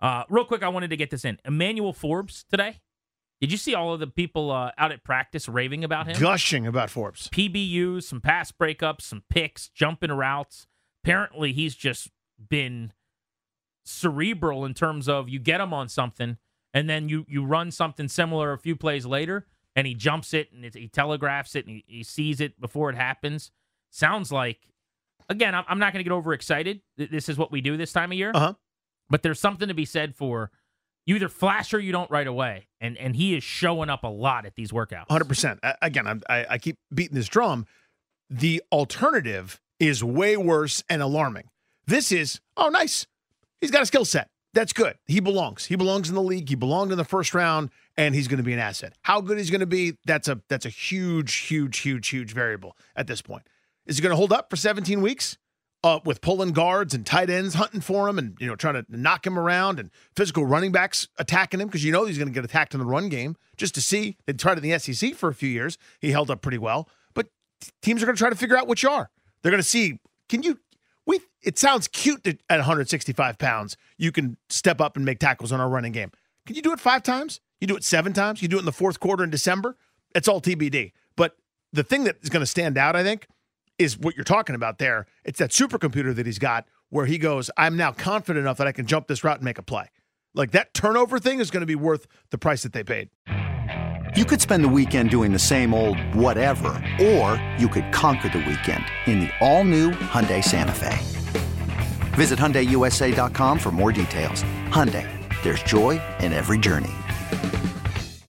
Real quick, I wanted to get this in. Emmanuel Forbes today. Did you see all of the people out at practice raving about him? Gushing about Forbes. PBUs, some pass breakups, some picks, jumping routes. Apparently, he's just been cerebral in terms of you get him on something, and then you run something similar a few plays later, and he jumps it, and he telegraphs it, and he sees it before it happens. Sounds like, again, I'm not going to get overexcited. This is what we do this time of year. Uh-huh. But there's something to be said for you either flash or you don't right away. And he is showing up a lot at these workouts. 100%. Again, I keep beating this drum. The alternative is way worse and alarming. This is, oh, nice. He's got a skill set. That's good. He belongs. He belongs in the league. He belonged in the first round, and he's going to be an asset. How good he's going to be, that's a huge variable at this point. Is he going to hold up for 17 weeks? With pulling guards and tight ends hunting for him and, trying to knock him around and physical running backs attacking him because he's going to get attacked in the run game just to see. They tried it in the SEC for a few years. He held up pretty well. But teams are going to try to figure out what you are. They're going to see, it sounds cute that at 165 pounds, you can step up and make tackles on our running game. Can you do it 5 times? You do it 7 times? You do it in the fourth quarter in December? It's all TBD. But the thing that is going to stand out, I think, is what you're talking about there. It's that supercomputer that he's got where he goes, I'm now confident enough that I can jump this route and make a play. Like that turnover thing is going to be worth the price that they paid. You could spend the weekend doing the same old whatever, or you could conquer the weekend in the all-new Hyundai Santa Fe. Visit HyundaiUSA.com for more details. Hyundai, there's joy in every journey.